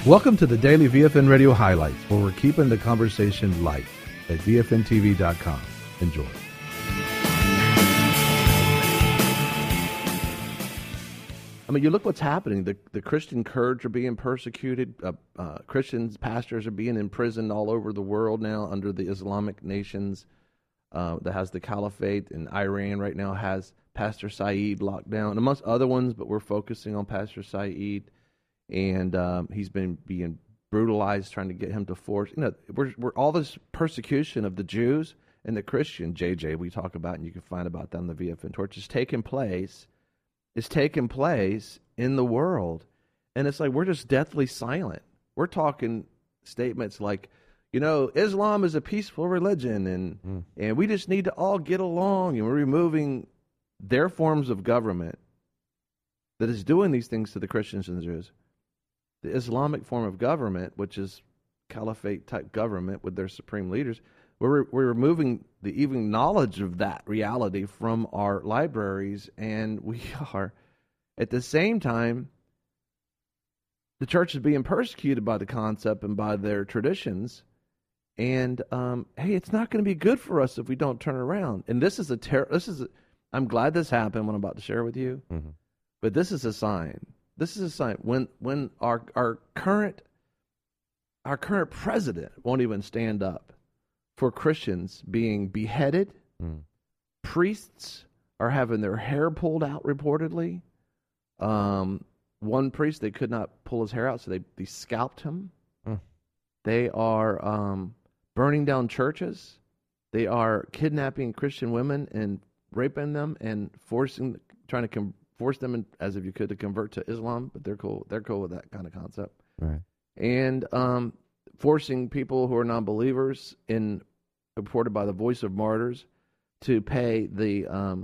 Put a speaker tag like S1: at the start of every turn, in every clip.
S1: Welcome to the Daily VFN Radio Highlights, where we're keeping the conversation light at VFNTV.com. Enjoy. I mean, you look what's happening. The Christian Kurds are being persecuted. Christians, pastors are being imprisoned all over the world now under the Islamic nations that has the caliphate. And Iran right now has Pastor Saeed locked down, amongst other ones, but we're focusing on Pastor Saeed. And he's been being brutalized, trying to get him to force. You know, we're all this persecution of the Jews and the Christian, JJ, we talk about, and you can find about that on the VFN Torch, is taking place. It's taking place in the world. And it's like we're just deathly silent. We're talking statements like, you know, Islam is a peaceful religion, and we just need to all get along, and we're removing their forms of government that is doing these things to the Christians and the Jews. The Islamic form of government, which is caliphate-type government with their supreme leaders, we're removing the even knowledge of that reality from our libraries, and we are, at the same time, the church is being persecuted by the concept and by their traditions, and hey, it's not going to be good for us if we don't turn around. And this is I'm glad this happened, what I'm about to share with you, but this is a sign. This is a sign when our current president won't even stand up for Christians being beheaded. Priests are having their hair pulled out reportedly. One priest, they could not pull his hair out, so they scalped him. They are burning down churches. They are kidnapping Christian women and raping them and trying to force them, as if you could, to convert to Islam, but they're cool. They're cool with that kind of concept. Right. And forcing people who are non-believers, reported by the Voice of Martyrs, to pay the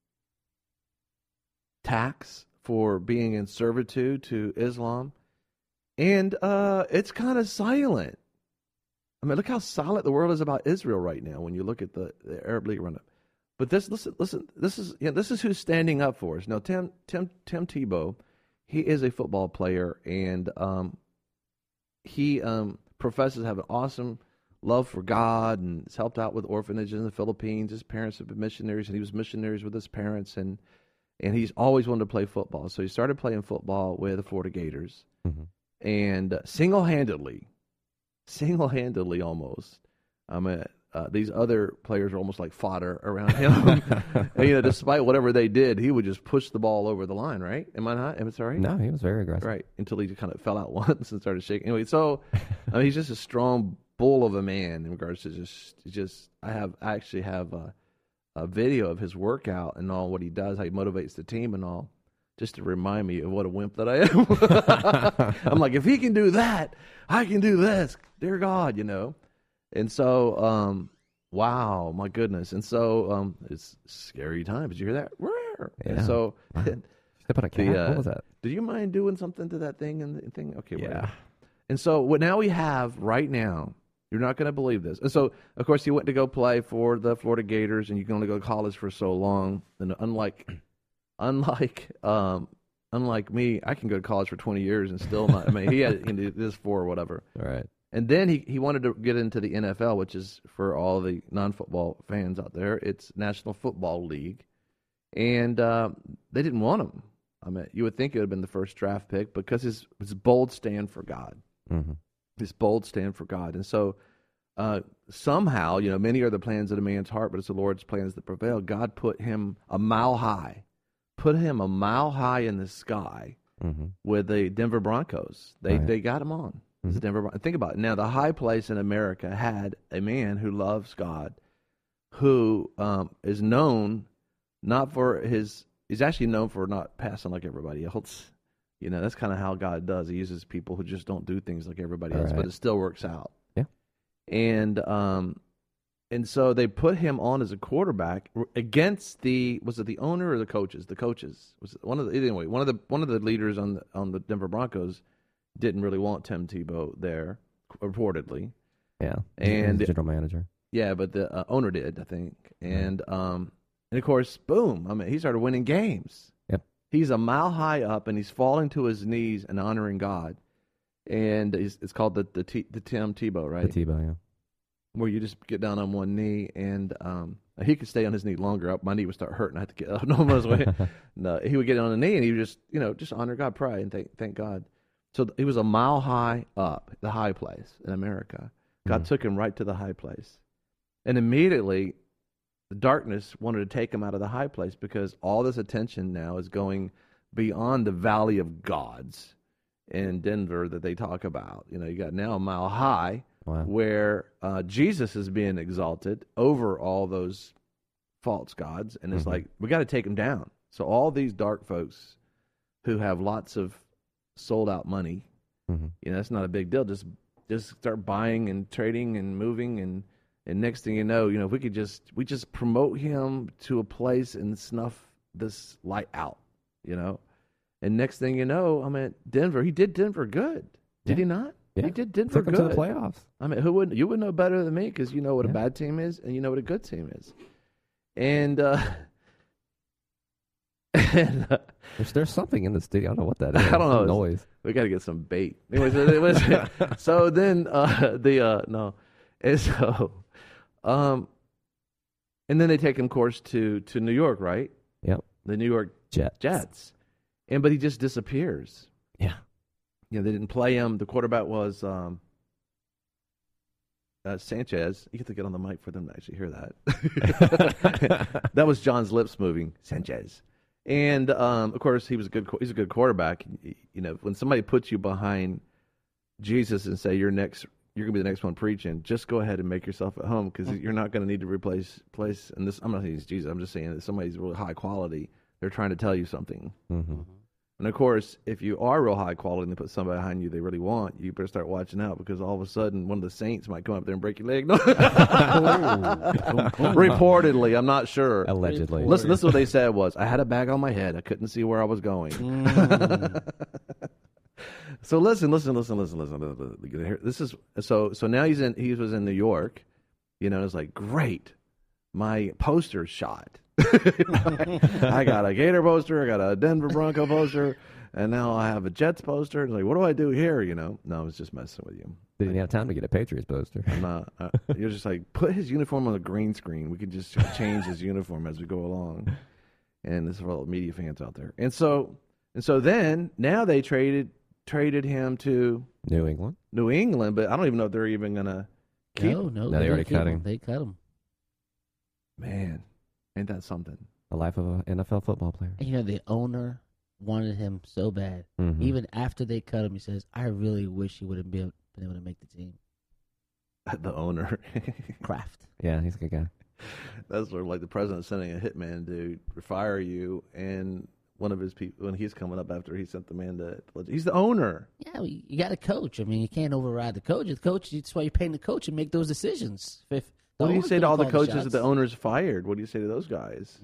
S1: tax for being in servitude to Islam. And it's kind of silent. I mean, look how silent the world is about Israel right now when you look at the Arab League roundup. But listen. This is who's standing up for us. Now, Tim Tebow, he is a football player, and he professes to have an awesome love for God, and has helped out with orphanages in the Philippines. His parents have been missionaries, and he was missionaries with his parents, and he's always wanted to play football. So he started playing football with the Florida Gators, and single-handedly almost. These other players are almost like fodder around him. And, despite whatever they did, he would just push the ball over the line, right? Am I not? Am I sorry?
S2: No, he was very aggressive.
S1: Right, until he kind of fell out once and started shaking. Anyway, so he's just a strong bull of a man in regards to just. I actually have a video of his workout and all, what he does, how he motivates the team and all, just to remind me of what a wimp that I am. I'm like, if he can do that, I can do this. Dear God, And so, wow, my goodness. And so, it's scary times. Did you hear that?
S2: Yeah.
S1: And so,
S2: step on a cat. What was that?
S1: Do you mind doing something to that thing and the thing? Okay,
S2: yeah.
S1: Whatever. And so, what now we have right now, you're not going to believe this. And so, of course, he went to go play for the Florida Gators, and you can only go to college for so long. And unlike me, I can go to college for 20 years and still not. I mean, he did this for whatever.
S2: All right.
S1: And then he wanted to get into the NFL, which is, for all the non-football fans out there, it's National Football League. And they didn't want him. I mean, you would think it would have been the first draft pick because his bold stand for God. His bold stand for God. And so somehow, many are the plans of a man's heart, but it's the Lord's plans that prevail. God put him a mile high in the sky with the Denver Broncos. They got him on. Think about it. Now, the high place in America had a man who loves God, who is known not for he's actually known for not passing like everybody else. That's kind of how God does. He uses people who just don't do things like everybody else, but it still works out.
S2: Yeah.
S1: And so they put him on as a quarterback against was it the owner or the coaches? The coaches. Was it one of the leaders on the Denver Broncos didn't really want Tim Tebow there, reportedly.
S2: Yeah,
S1: and
S2: the general manager.
S1: Yeah, but the owner did, I think. And of course, boom! I mean, he started winning games.
S2: Yep.
S1: He's a mile high up, and he's falling to his knees and honoring God. and it's called the Tim Tebow, right?
S2: The Tebow, yeah.
S1: Where you just get down on one knee, and he could stay on his knee longer. My knee would start hurting. I had to get up. No, he would get on the knee, and he would just honor God, pray, and thank God. So he was a mile high up, the high place in America. God took him right to the high place, and immediately the darkness wanted to take him out of the high place because all this attention now is going beyond the Valley of Gods in Denver that they talk about. You got now a mile high.
S2: Wow.
S1: Where Jesus is being exalted over all those false gods, and it's like, we got to take them down. So all these dark folks who have lots of sold out money, that's not a big deal. Just start buying and trading and moving, and next thing you know, if we just promote him to a place and snuff this light out, and next thing you know, Denver, he did Denver good, did he not?
S2: Yeah.
S1: He did Denver
S2: good. Took them to the playoffs.
S1: You would know better than me because you know what a bad team is and you know what a good team is. And,
S2: there's something in the studio. I don't know what that is.
S1: I don't know.
S2: Noise.
S1: We got to get some bait. Anyways, so then and so, and then they take him course to New York, right?
S2: Yep.
S1: The New York Jets. But he just disappears.
S2: Yeah.
S1: They didn't play him. The quarterback was Sanchez. You have to get on the mic for them to actually hear that. That was John's lips moving. Sanchez. And of course, he's a good quarterback. When somebody puts you behind Jesus and say you're gonna be the next one preaching, just go ahead and make yourself at home because you're not going to need to replace. And this, I'm not saying it's Jesus. I'm just saying that somebody's really high quality. They're trying to tell you something. And of course, if you are real high quality and they put somebody behind you they really want, you better start watching out because all of a sudden one of the saints might come up there and break your leg. No. Reportedly, I'm not sure.
S2: Allegedly.
S1: Listen, this is what they said was, I had a bag on my head. I couldn't see where I was going. So listen. This is so now he was in New York, it's like, great. My poster's shot. I got a Gator poster, I got a Denver Bronco poster, and now I have a Jets poster. It's like, what do I do here? No, I was just messing with you.
S2: They didn't have time to get a Patriots poster.
S1: I'm not. You're just like, put his uniform on the green screen. We could just change his uniform as we go along. And this is for all the media fans out there. And so then now they traded him to
S2: New England,
S1: but I don't even know if they're even gonna keep.
S3: No,
S2: they already cut him.
S3: They cut him.
S1: Man, ain't that something?
S2: The life of an NFL football player.
S3: And the owner wanted him so bad. Even after they cut him, he says, I really wish he would have been able to make the team.
S1: The owner.
S3: Kraft.
S2: Yeah, he's a good guy.
S1: That's sort of like the president sending a hitman to fire you, and one of his people, when he's coming up after he sent the man to, he's the owner.
S3: Yeah, you got a coach. You can't override the coach. That's why you're paying the coach to make those decisions.
S1: What do you say to all the coaches that the owner's fired? What do you say to those guys?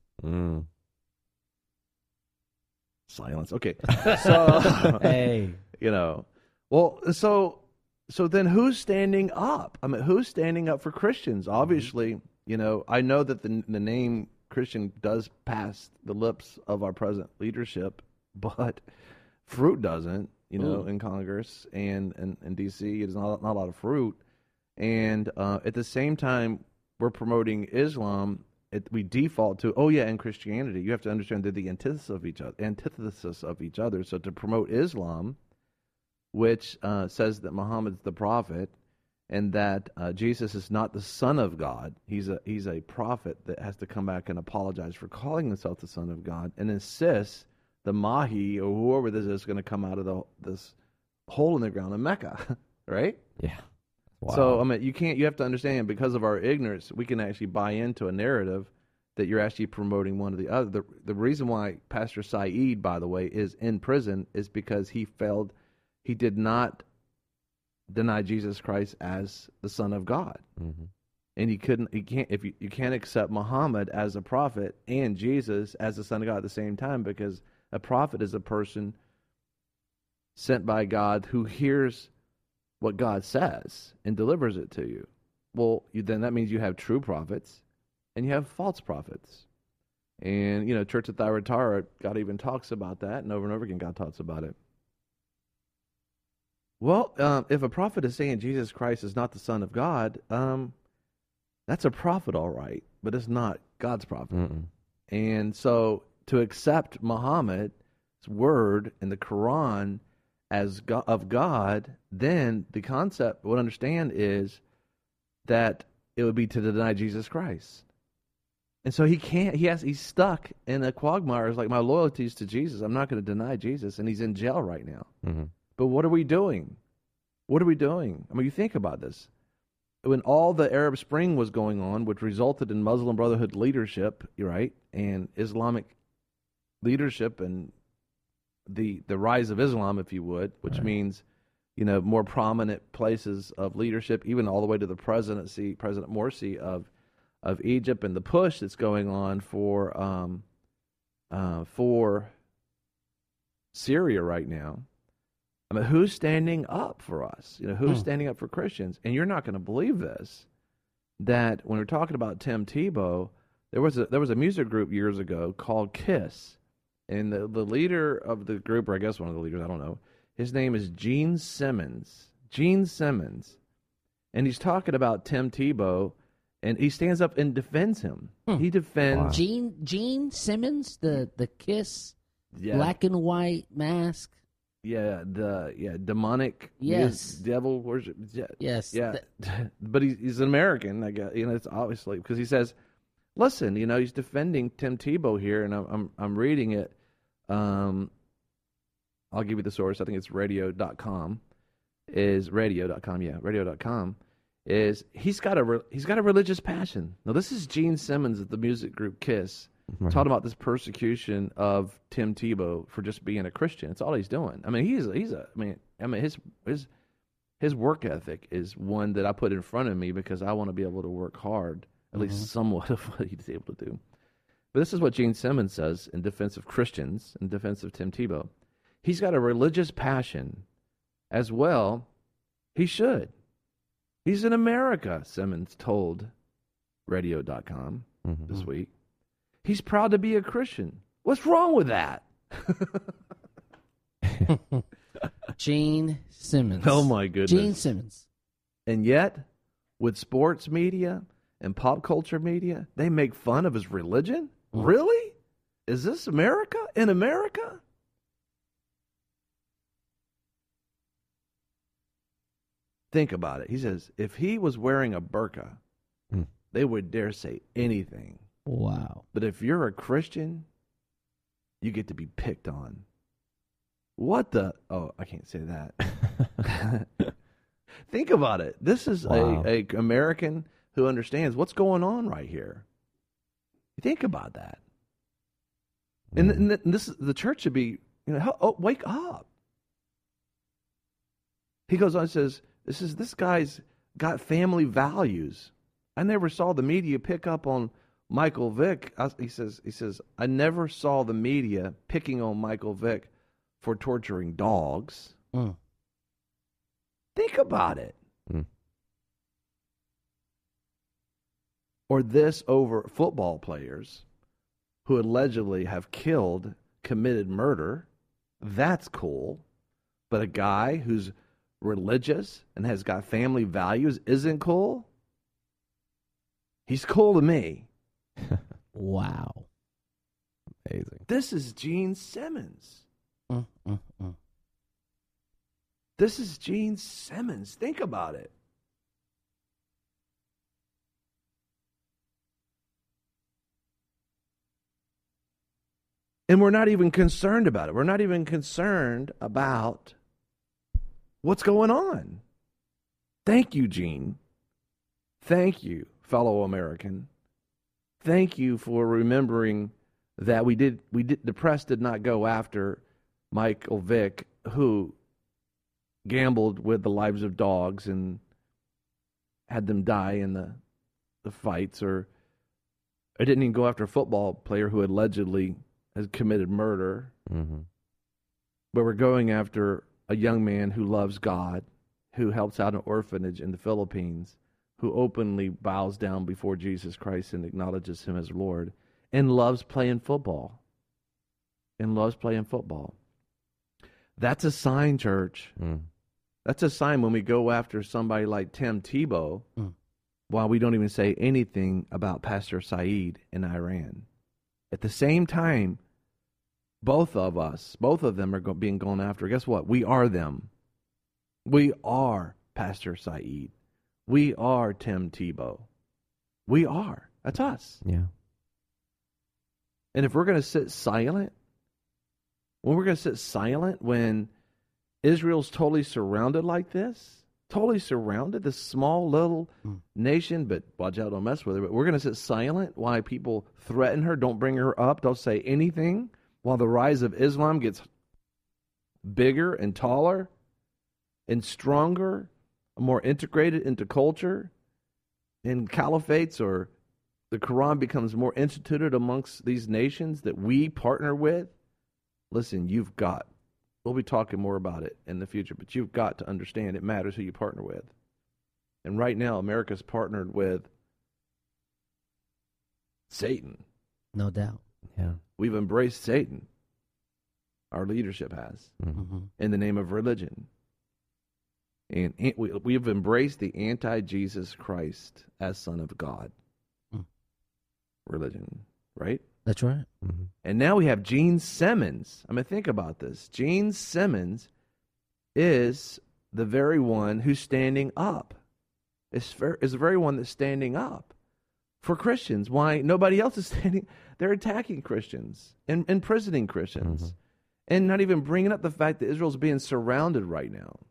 S1: Silence. Okay. So,
S3: hey.
S1: Well, so then who's standing up? Who's standing up for Christians? Obviously, I know that the name Christian does pass the lips of our present leadership, but fruit doesn't, in Congress and in D.C. There's not a lot of fruit. And at the same time, we're promoting Islam. We default to, in Christianity. You have to understand they're the antithesis of each other. So to promote Islam, which says that Muhammad's the prophet and that Jesus is not the Son of God. He's a prophet that has to come back and apologize for calling himself the Son of God and insists the Mahdi or whoever this is going to come out of this hole in the ground in Mecca, right?
S2: Yeah. Wow.
S1: So, you have to understand, because of our ignorance, we can actually buy into a narrative that you're actually promoting one or the other. The reason why Pastor Saeed, by the way, is in prison is because he did not deny Jesus Christ as the Son of God. And you can't accept Muhammad as a prophet and Jesus as the Son of God at the same time, because a prophet is a person sent by God who hears what God says and delivers it to you. Well, then that means you have true prophets and you have false prophets. And, Church of Thyatira, God even talks about that, and over again God talks about it. Well, if a prophet is saying Jesus Christ is not the Son of God, that's a prophet, all right, but it's not God's prophet.
S2: Mm-mm.
S1: And so to accept Muhammad's word in the Quran as of God, then the concept, what I understand is that it would be to deny Jesus Christ. And so he's stuck in a quagmire. It's like, my loyalty is to Jesus. I'm not going to deny Jesus. And he's in jail right now.
S2: Mm-hmm.
S1: But what are we doing? What are we doing? I mean, you think about this. When all the Arab Spring was going on, which resulted in Muslim Brotherhood leadership, right, and Islamic leadership and the rise of Islam, if you would, which means, more prominent places of leadership, even all the way to the presidency, President Morsi of Egypt, and the push that's going on for Syria right now. I mean, who's standing up for us? Who's standing up for Christians? And you're not going to believe this, that when we're talking about Tim Tebow, there was a music group years ago called Kiss, and the leader of the group, or I guess one of the leaders, I don't know, his name is Gene Simmons. Gene Simmons. And he's talking about Tim Tebow, and he stands up and defends him. He defends...
S3: Wow. Gene Simmons, the Kiss black and white mask.
S1: Yeah, demonic, devil worship.
S3: Yes,
S1: yeah. But he's an American, I guess. It's obviously because he says, "Listen, he's defending Tim Tebow here," and I'm reading it. I'll give you the source. I think it's radio.com. Is radio.com? Yeah, radio.com. Is he's got a religious passion. Now this is Gene Simmons of the music group Kiss. Talking about this persecution of Tim Tebow for just being a Christian. It's all he's doing. I mean, his work ethic is one that I put in front of me because I want to be able to work hard, at least somewhat of what he's able to do. But this is what Gene Simmons says in defense of Christians, in defense of Tim Tebow. He's got a religious passion as well. He should. He's in America, Simmons told radio.com this week. He's proud to be a Christian. What's wrong with that?
S3: Gene Simmons.
S1: Oh, my goodness.
S3: Gene Simmons.
S1: And yet, with sports media and pop culture media, they make fun of his religion? Really? Is this America? In America? Think about it. He says, if he was wearing a burqa, they would dare say anything.
S3: Wow.
S1: But if you're a Christian, you get to be picked on. What the? Oh, I can't say that. Think about it. This is a American who understands what's going on right here. Think about that. And this the church should be, wake up. He goes on and says, this guy's got family values. I never saw the media pick up on Michael Vick. He says, I never saw the media picking on Michael Vick for torturing dogs. Think about it. Or this over football players who allegedly have committed murder. That's cool. But a guy who's religious and has got family values isn't cool? He's cool to me.
S3: Wow.
S2: Amazing.
S1: This is Gene Simmons. This is Gene Simmons. Think about it. And we're not even concerned about it. We're not even concerned about what's going on. Thank you, Gene. Thank you, fellow American. Thank you for remembering that the press did not go after Michael Vick, who gambled with the lives of dogs and had them die in the fights, or I didn't even go after a football player who allegedly has committed murder. But we're going after a young man who loves God, who helps out an orphanage in the Philippines, who openly bows down before Jesus Christ and acknowledges him as Lord, and loves playing football. That's a sign, church. That's a sign when we go after somebody like Tim Tebow, while we don't even say anything about Pastor Saeed in Iran. At the same time, both of them are being gone after. Guess what? We are them. We are Pastor Saeed. We are Tim Tebow. We are. That's us.
S2: Yeah.
S1: And if we're going to sit silent, when Israel's totally surrounded like this, this small little nation, but watch out, don't mess with her, but we're going to sit silent while people threaten her, don't bring her up, don't say anything, while the rise of Islam gets bigger and taller and stronger, more integrated into culture, and caliphates or the Quran becomes more instituted amongst these nations that we partner with. Listen, we'll be talking more about it in the future, but you've got to understand it matters who you partner with. And right now, America's partnered with Satan.
S3: No doubt.
S2: Yeah.
S1: We've embraced Satan. Our leadership has, in the name of religion. And we've embraced the anti-Jesus Christ as Son of God religion, right?
S3: That's right.
S1: And now we have Gene Simmons. I mean, think about this. Gene Simmons is the very one who's standing up. Is the very one that's standing up for Christians. Why nobody else is standing? They're attacking Christians and imprisoning Christians, and not even bringing up the fact that Israel's being surrounded right now.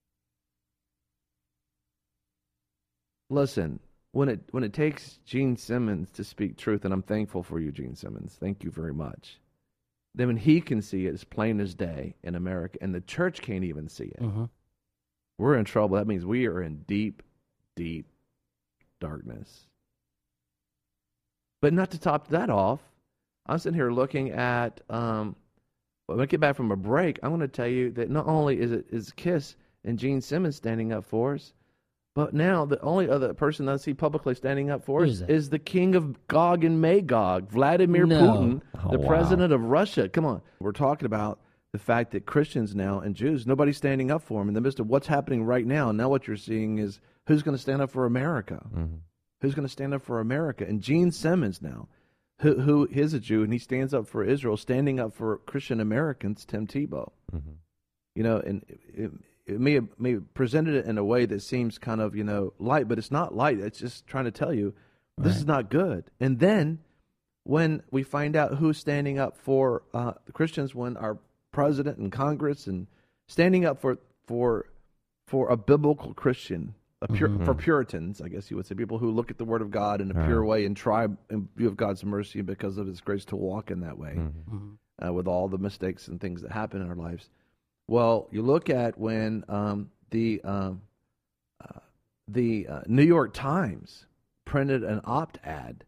S1: Listen. When it takes Gene Simmons to speak truth, and I'm thankful for you, Gene Simmons. Thank you very much. Then when he can see it as plain as day in America, and the church can't even see it, we're in trouble. That means we are in deep, deep darkness. But not to top that off, I'm sitting here looking at, when I get back from a break, I'm going to tell you that not only is Kiss and Gene Simmons standing up for us, but now the only other person that I see publicly standing up for us is the king of Gog and Magog, Vladimir Putin, the president of Russia. Come on. We're talking about the fact that Christians now and Jews, nobody's standing up for them in the midst of what's happening right now. Now what you're seeing is who's going to stand up for America? Who's going to stand up for America? And Gene Simmons now, who is a Jew, and he stands up for Israel, standing up for Christian Americans, Tim Tebow. You know, and it may have presented it in a way that seems kind of, light, but it's not light. It's just trying to tell you this is not good. And then when we find out who's standing up for the Christians, when our president and Congress and standing up for a biblical Christian, for Puritans, I guess you would say, people who look at the Word of God in a pure way and try in view of God's mercy and because of His grace to walk in that way, with all the mistakes and things that happen in our lives. Well, you look at when the New York Times printed an opt-ad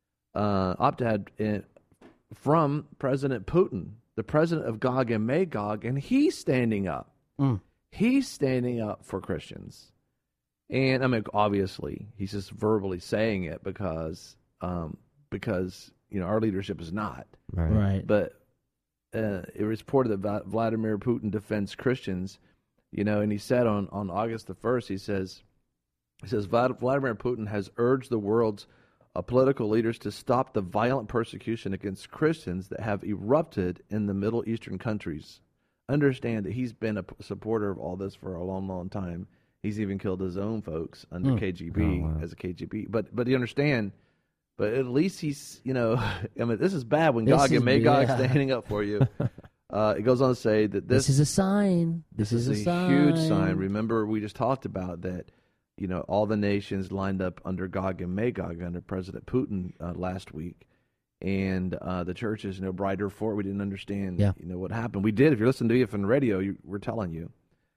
S1: from President Putin, the president of Gog and Magog, and he's standing up. He's standing up for Christians. And I mean, obviously, he's just verbally saying it because our leadership is not.
S3: Right.
S1: But it was reported that Vladimir Putin defends Christians, and he said on August the 1st, he says Vladimir Putin has urged the world's political leaders to stop the violent persecution against Christians that have erupted in the Middle Eastern countries. Understand that he's been a supporter of all this for a long, long time. He's even killed his own folks under KGB as a KGB. But you understand. But at least he's, I mean, this is bad when Gog and Magog standing up for you. It goes on to say that this
S3: is a sign. This is a
S1: huge sign. Remember, we just talked about that, all the nations lined up under Gog and Magog under President Putin last week. And the churches, brighter for it. We didn't understand, what happened. We did. If you're listening to it from the radio, we're telling you.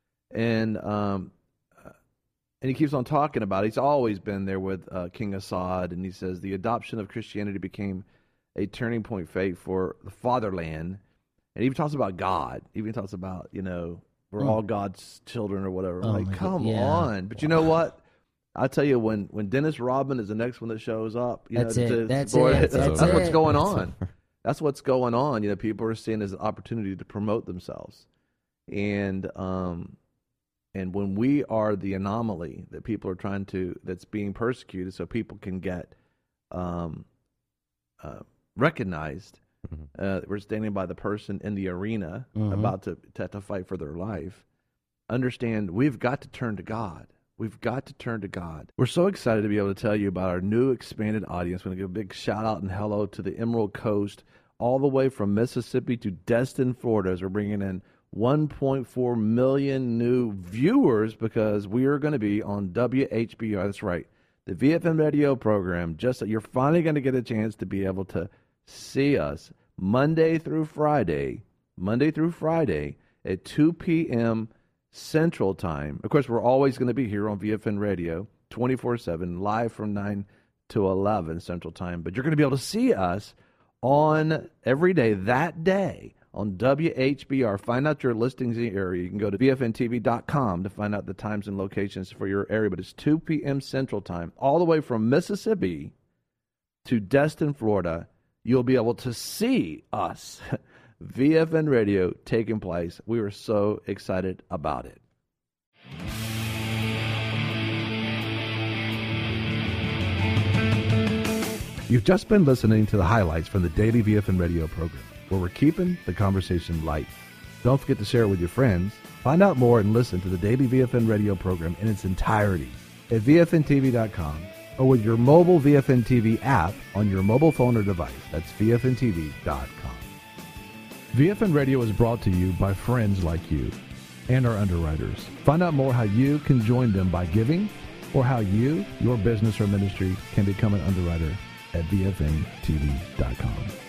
S1: And he keeps on talking about it. He's always been there with King Assad, and he says the adoption of Christianity became a turning point fate for the fatherland. And he even talks about God. He even talks about, we're all God's children or whatever. Come on. But you know what? I'll tell you, when Dennis Rodman is the next one that shows up,
S3: that's
S1: what's going on. That's what's going on. People are seeing it as an opportunity to promote themselves. And And when we are the anomaly that people are that's being persecuted so people can get recognized, we're standing by the person in the arena about to fight for their life. Understand, we've got to turn to God. We've got to turn to God. We're so excited to be able to tell you about our new expanded audience. We're going to give a big shout out and hello to the Emerald Coast, all the way from Mississippi to Destin, Florida, as we're bringing in 1.4 million new viewers because we are going to be on WHBR. That's right, the VFM radio program. Just you're finally going to get a chance to be able to see us Monday through Friday at 2 p.m. Central Time. Of course, we're always going to be here on VFN Radio 24/7, live from 9 to 11 Central Time. But you're going to be able to see us on every day that day on WHBR. Find out your listings in the area. You can go to VFNTV.com to find out the times and locations for your area. But it's 2 p.m. Central Time, all the way from Mississippi to Destin, Florida. You'll be able to see us. VFN Radio taking place. We were so excited about it. You've just been listening to the highlights from the daily VFN Radio program, where we're keeping the conversation light. Don't forget to share it with your friends. Find out more and listen to the daily VFN Radio program in its entirety at VFNTV.com or with your mobile VFN TV app on your mobile phone or device. That's VFNTV.com. VFN Radio is brought to you by friends like you and our underwriters. Find out more how you can join them by giving or how you, your business or ministry can become an underwriter at VFNTV.com.